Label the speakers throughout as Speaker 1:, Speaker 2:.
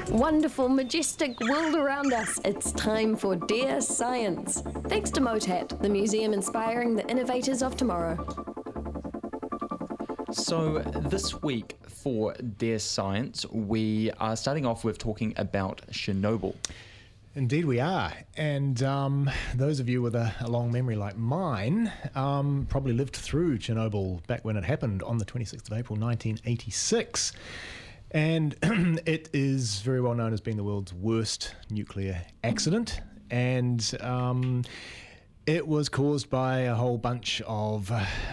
Speaker 1: Wonderful, majestic world around us. It's time for Dear Science. Thanks to MOTAT, the museum inspiring the innovators of tomorrow.
Speaker 2: So this week for Dear Science, we are starting off with talking about Chernobyl.
Speaker 3: Indeed we are. And those of you with a long memory like mine probably lived through Chernobyl back when it happened on the 26th of April 1986. And it is very well known as being the world's worst nuclear accident. And it was caused by a whole bunch of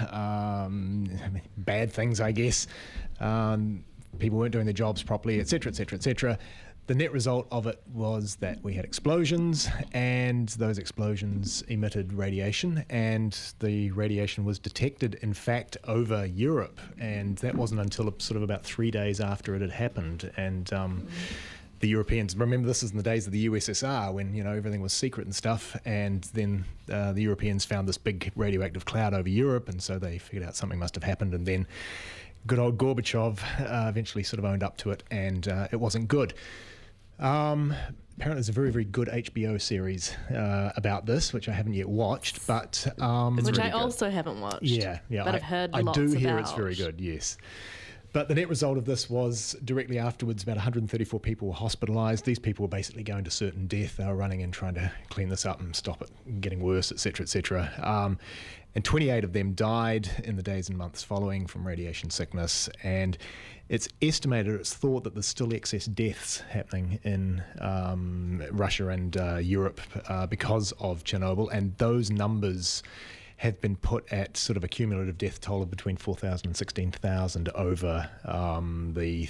Speaker 3: bad things, I guess. People weren't doing their jobs properly, etc., etc., etc. The net result of it was that we had explosions, and those explosions emitted radiation, and the radiation was detected, in fact, over Europe, and that wasn't until sort of about 3 days after it had happened. And the Europeans, remember this is in the days of the USSR when, you know, everything was secret and stuff, and then the Europeans found this big radioactive cloud over Europe, and so they figured out something must have happened, and then good old Gorbachev eventually sort of owned up to it, and it wasn't good. Apparently there's a very, very good HBO series about this, which I haven't yet watched, but
Speaker 4: which
Speaker 2: really
Speaker 4: I
Speaker 2: good.
Speaker 4: also haven't watched.
Speaker 3: Yeah,
Speaker 4: but I've heard
Speaker 3: I
Speaker 4: lots
Speaker 3: do
Speaker 4: about.
Speaker 3: hear it's very good, yes. But the net result of this was directly afterwards, about 134 people were hospitalised. These people were basically going to certain death. They were running in trying to clean this up and stop it getting worse, etc., etc. And 28 of them died in the days and months following from radiation sickness. And it's estimated, it's thought that there's still excess deaths happening in Russia and Europe because of Chernobyl. And those numbers have been put at sort of a cumulative death toll of between 4,000 and 16,000 over the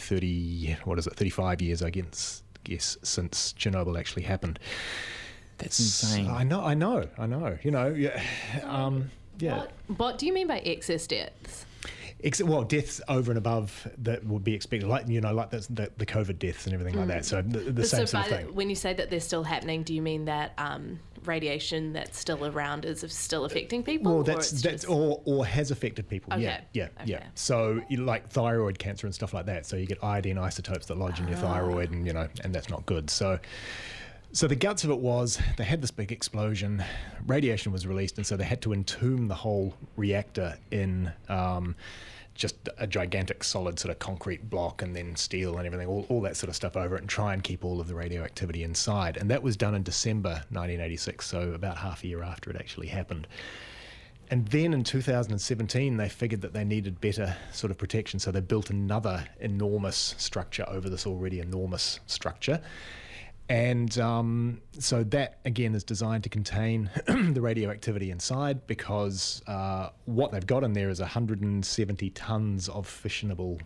Speaker 3: 35 years, I guess, since Chernobyl actually happened.
Speaker 2: That's insane.
Speaker 3: I know. You know, yeah. Yeah.
Speaker 4: What do you mean by excess deaths?
Speaker 3: Well, deaths over and above that would be expected, like, you know, like the COVID deaths and everything like that. So the same sort of thing.
Speaker 4: When you say that they're still happening, do you mean that radiation that's still around is still affecting people?
Speaker 3: Well, that's or has affected people.
Speaker 4: Okay.
Speaker 3: Yeah. So like thyroid cancer and stuff like that. So you get iodine isotopes that lodge in your thyroid, and and that's not good. So the guts of it was they had this big explosion, radiation was released, and so they had to entomb the whole reactor in just a gigantic solid sort of concrete block, and then steel and everything, all that sort of stuff over it, and try and keep all of the radioactivity inside. And that was done in December 1986, so about half a year after it actually happened. And then in 2017, they figured that they needed better sort of protection, so they built another enormous structure over this already enormous structure. And so that, again, is designed to contain the radioactivity inside, because what they've got in there is 170 tons of fissionable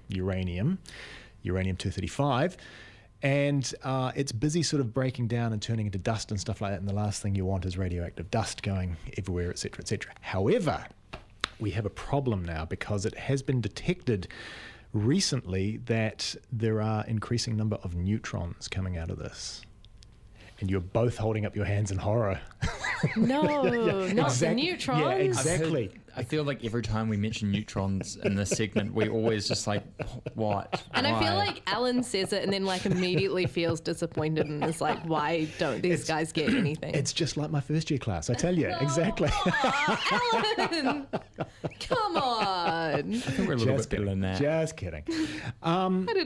Speaker 3: uranium-235, and it's busy sort of breaking down and turning into dust and stuff like that, and the last thing you want is radioactive dust going everywhere, etc., etc. However, we have a problem now, because it has been detected recently that there are increasing number of neutrons coming out of this. And you're both holding up your hands in horror.
Speaker 4: No, not the neutrons.
Speaker 3: Yeah, exactly.
Speaker 2: I feel like every time we mention neutrons in this segment, we always just like, what?
Speaker 4: And
Speaker 2: Why?
Speaker 4: I feel like Alan says it and then like immediately feels disappointed and is like, why don't these guys get anything?
Speaker 3: It's just like my first year class, I tell you. Exactly.
Speaker 4: Alan! Come on.
Speaker 2: I think we're a little bit better than that.
Speaker 3: Just kidding.
Speaker 4: I did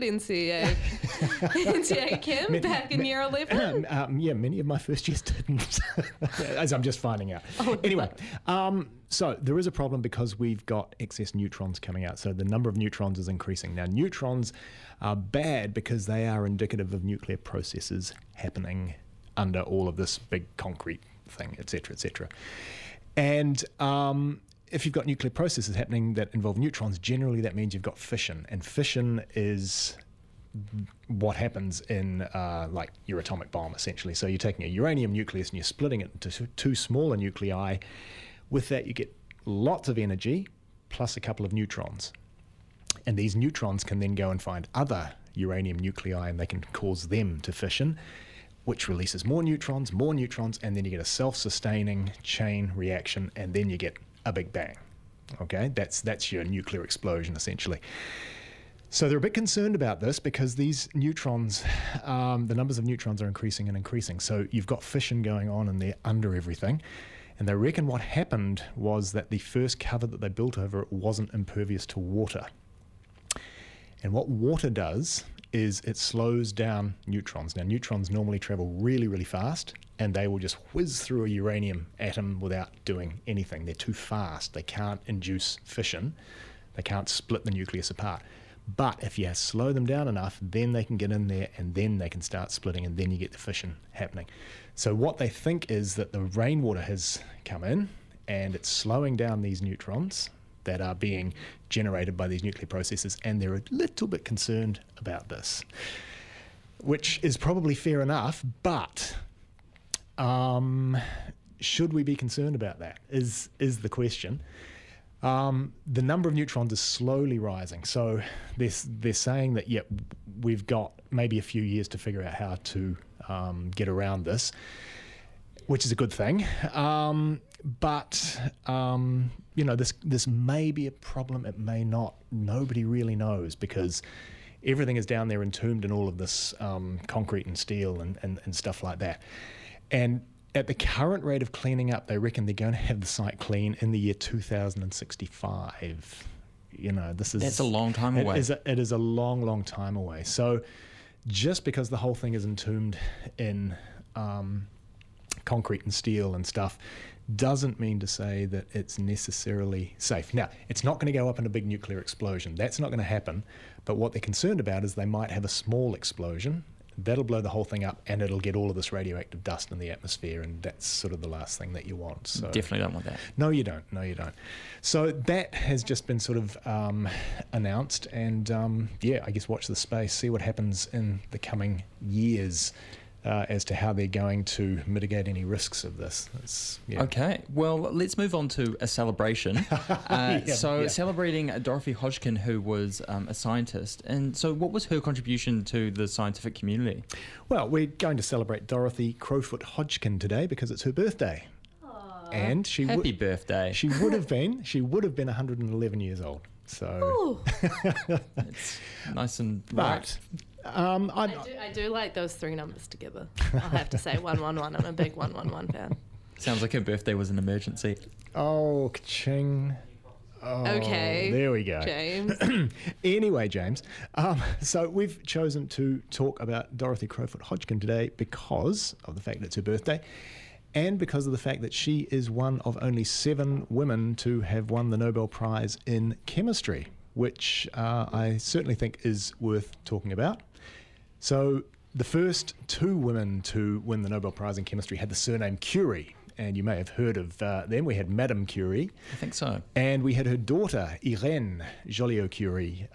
Speaker 4: NCA Kim back in year 11.
Speaker 3: Yeah, many of my first years didn't, as I'm just finding out. Anyway, so there is a problem because we've got excess neutrons coming out. So the number of neutrons is increasing. Now, neutrons are bad because they are indicative of nuclear processes happening under all of this big concrete thing, et cetera, and if you've got nuclear processes happening that involve neutrons, generally that means you've got fission, and fission is what happens in like your atomic bomb, essentially. So you're taking a uranium nucleus and you're splitting it into two smaller nuclei. With that, you get lots of energy plus a couple of neutrons. And these neutrons can then go and find other uranium nuclei, and they can cause them to fission, which releases more neutrons, and then you get a self-sustaining chain reaction, and then you get a big bang. Okay, that's your nuclear explosion, essentially. So they're a bit concerned about this because these neutrons, the numbers of neutrons are increasing and increasing. So you've got fission going on in there under everything. And they reckon what happened was that the first cover that they built over it wasn't impervious to water. And what water does is it slows down neutrons. Now, neutrons normally travel really, really fast, and they will just whiz through a uranium atom without doing anything. They're too fast. They can't induce fission. They can't split the nucleus apart. But if you slow them down enough, then they can get in there and then they can start splitting and then you get the fission happening. So what they think is that the rainwater has come in and it's slowing down these neutrons that are being generated by these nuclear processes, and they're a little bit concerned about this, which is probably fair enough, but should we be concerned about that is the question. The number of neutrons is slowly rising. So they're saying that, we've got maybe a few years to figure out how to get around this, which is a good thing. But this may be a problem. It may not. Nobody really knows because everything is down there entombed in all of this concrete and steel and stuff like that. And at the current rate of cleaning up, they reckon they're going to have the site clean in the year 2065. That's
Speaker 2: a long time away.
Speaker 3: It is a long, long time away. So just because the whole thing is entombed in concrete and steel and stuff doesn't mean to say that it's necessarily safe. Now, it's not going to go up in a big nuclear explosion. That's not going to happen. But what they're concerned about is they might have a small explosion. That'll blow the whole thing up and it'll get all of this radioactive dust in the atmosphere, and that's sort of the last thing that you want. So
Speaker 2: definitely don't want that.
Speaker 3: No, you don't. So that has just been sort of announced, and I guess watch the space, see what happens in the coming years as to how they're going to mitigate any risks of this.
Speaker 2: Okay, well, let's move on to a celebration. Celebrating Dorothy Hodgkin, who was a scientist. And so what was her contribution to the scientific community?
Speaker 3: Well, we're going to celebrate Dorothy Crowfoot Hodgkin today because it's her birthday.
Speaker 4: Aww.
Speaker 3: And
Speaker 2: Happy birthday.
Speaker 3: She would have been 111 years old. So
Speaker 2: it's nice and
Speaker 3: right.
Speaker 4: I do like those three numbers together. I'll have to say 111. I'm a big 111 fan.
Speaker 2: Sounds like her birthday was an emergency.
Speaker 3: Oh, ka-ching. Oh,
Speaker 4: okay.
Speaker 3: There we go.
Speaker 4: James.
Speaker 3: Anyway, James, so we've chosen to talk about Dorothy Crowfoot Hodgkin today because of the fact that it's her birthday and because of the fact that she is one of only 7 women to have won the Nobel Prize in Chemistry, which I certainly think is worth talking about. So the first 2 women to win the Nobel Prize in Chemistry had the surname Curie, and you may have heard of them. We had Madame Curie.
Speaker 2: I think so.
Speaker 3: And we had her daughter, Irene Joliot-Curie.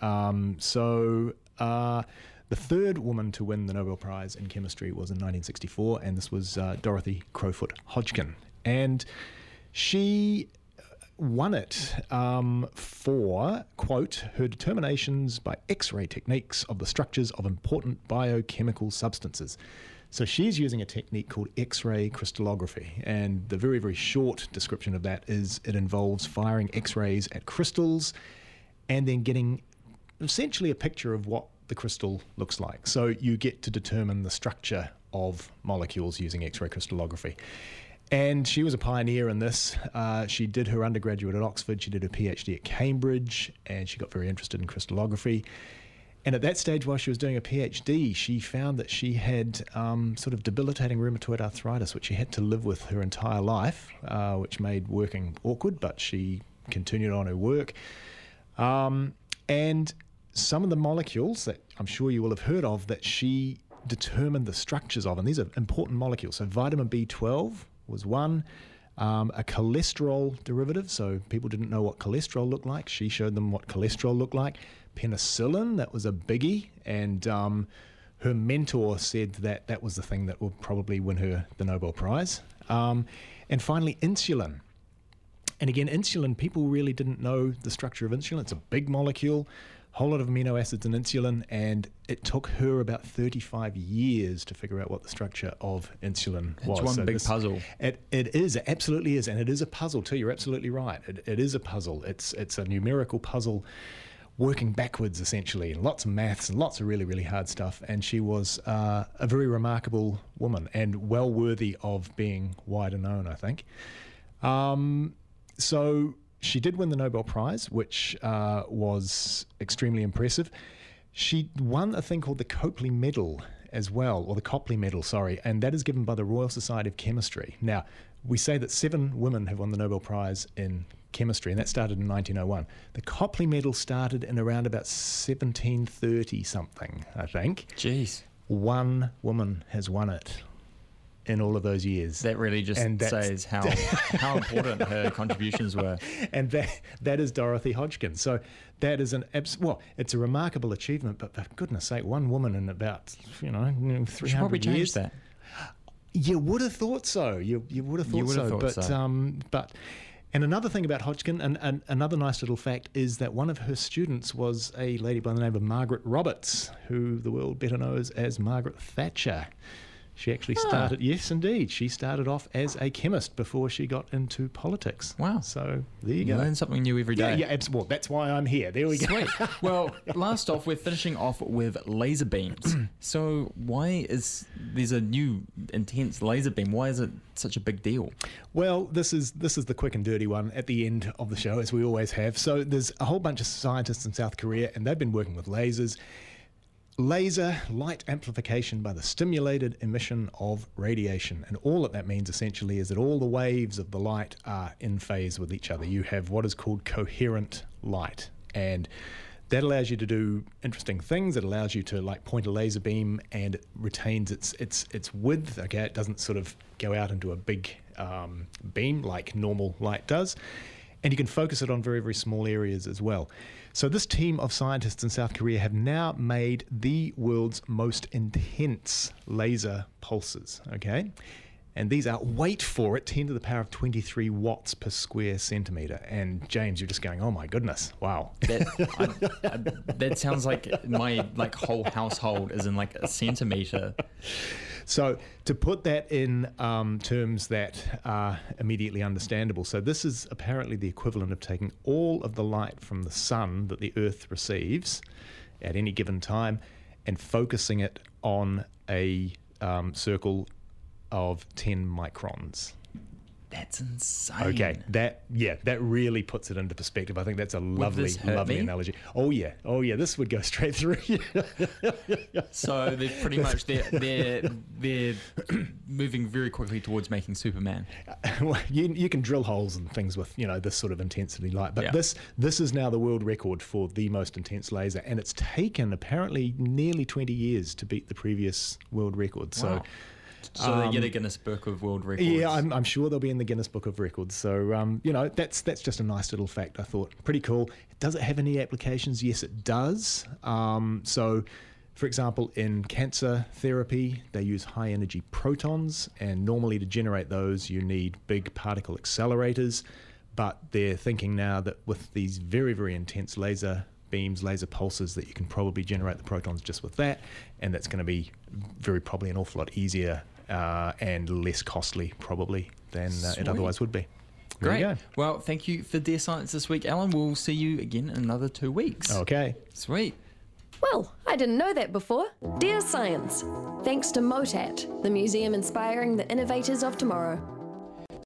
Speaker 3: The third woman to win the Nobel Prize in Chemistry was in 1964, and this was Dorothy Crowfoot Hodgkin. And she won it for, quote, her determinations by X-ray techniques of the structures of important biochemical substances. So she's using a technique called X-ray crystallography, and the very, very short description of that is it involves firing X-rays at crystals and then getting essentially a picture of what the crystal looks like. So you get to determine the structure of molecules using X-ray crystallography. And she was a pioneer in this. She did her undergraduate at Oxford, she did her PhD at Cambridge, and she got very interested in crystallography. And at that stage, while she was doing a PhD, she found that she had sort of debilitating rheumatoid arthritis, which she had to live with her entire life, which made working awkward, but she continued on her work. And some of the molecules that I'm sure you will have heard of that she determined the structures of, and these are important molecules. So vitamin B12 was one, a cholesterol derivative, so people didn't know what cholesterol looked like. She showed them what cholesterol looked like. Penicillin, that was a biggie, and her mentor said that that was the thing that would probably win her the Nobel Prize. And finally, insulin. And again, insulin, people really didn't know the structure of insulin. It's a big molecule, whole lot of amino acids in insulin, and it took her about 35 years to figure out what the structure of insulin was.
Speaker 2: It's one big puzzle.
Speaker 3: It is, it absolutely is, and it is a puzzle too. You're absolutely right. It is a puzzle. It's a numerical puzzle working backwards essentially, and lots of maths and lots of really, really hard stuff. And she was a very remarkable woman and well worthy of being wider known, I think. So she did win the Nobel Prize, which was extremely impressive. She won a thing called the Copley Medal as well, or the Copley Medal, sorry, and that is given by the Royal Society of Chemistry. Now, we say that 7 women have won the Nobel Prize in chemistry, and that started in 1901. The Copley Medal started in around about 1730 something, I think.
Speaker 2: Jeez. 1
Speaker 3: woman has won it in all of those years.
Speaker 2: That really just says how important her contributions were.
Speaker 3: And that is Dorothy Hodgkin. So that is it's a remarkable achievement, but for goodness sake, 1 woman in about 300
Speaker 2: should probably change
Speaker 3: years.
Speaker 2: That.
Speaker 3: You would have thought so. You would have thought so. But and another thing about Hodgkin, and another nice little fact, is that one of her students was a lady by the name of Margaret Roberts, who the world better knows as Margaret Thatcher. She actually started, yes, indeed. She started off as a chemist before she got into politics.
Speaker 2: Wow.
Speaker 3: So there you go.
Speaker 2: Learn something new every day.
Speaker 3: Yeah, absolutely. Well, that's why I'm here. There we go.
Speaker 2: Sweet. Well, last off, we're finishing off with laser beams. So why is there's a new intense laser beam? Why is it such a big deal?
Speaker 3: Well, this is the quick and dirty one at the end of the show, as we always have. So there's a whole bunch of scientists in South Korea, and they've been working with lasers. Laser light amplification by the stimulated emission of radiation. And all that means essentially is that all the waves of the light are in phase with each other. You have what is called coherent light. And that allows you to do interesting things. It allows you to point a laser beam and it retains its width. Okay, it doesn't sort of go out into a big beam like normal light does. And you can focus it on very, very small areas as well. So this team of scientists in South Korea have now made the world's most intense laser pulses, okay? And these are, wait for it, 10 to the power of 23 watts per square centimetre. And James, you're just going, oh my goodness, wow.
Speaker 2: That sounds like my whole household is in a centimetre.
Speaker 3: So to put that in terms that are immediately understandable, so this is apparently the equivalent of taking all of the light from the sun that the Earth receives at any given time and focusing it on a circle of 10 microns.
Speaker 2: That's insane.
Speaker 3: Okay, that really puts it into perspective. I think that's a lovely analogy. Oh yeah, this would go straight through you.
Speaker 2: So they're pretty much they're moving very quickly towards making Superman.
Speaker 3: Well, you can drill holes and things with this sort of intensity light, but this is now the world record for the most intense laser, and it's taken apparently nearly 20 years to beat the previous world record.
Speaker 2: Wow. So they get a Guinness Book of World Records.
Speaker 3: Yeah, I'm sure they'll be in the Guinness Book of Records. So, that's just a nice little fact, I thought. Pretty cool. Does it have any applications? Yes, it does. So, for example, in cancer therapy, they use high-energy protons, and normally to generate those, you need big particle accelerators. But they're thinking now that with these very, very intense laser beams, laser pulses, that you can probably generate the protons just with that, and that's going to be very probably an awful lot easier and less costly probably than it otherwise would be.
Speaker 2: Great. Well, thank you for Dear Science this week, Alan. We'll see you again in another 2 weeks.
Speaker 3: Okay.
Speaker 2: Sweet.
Speaker 1: Well, I didn't know that before. Dear Science, thanks to MOTAT, the museum inspiring the innovators of tomorrow.